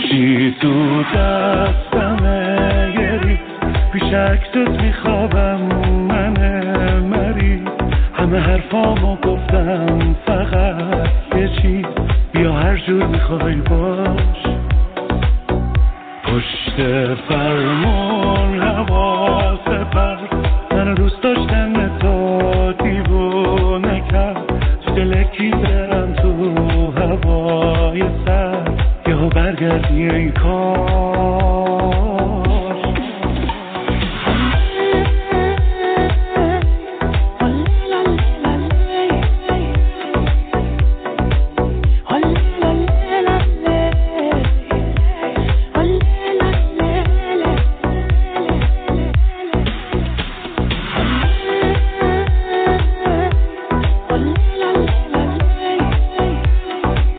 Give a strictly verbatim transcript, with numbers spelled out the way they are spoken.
گوشی تو دستمه گری پیش عکست میخوابم منه مری همه حرفامو گفتم فقط یه چیز بیا هر جور میخوای باش پشت فرمون حواس پر من دوست داشتن تو دیوونه کرد تو دل کی برم تو هوای سر یهو برگردی ای کار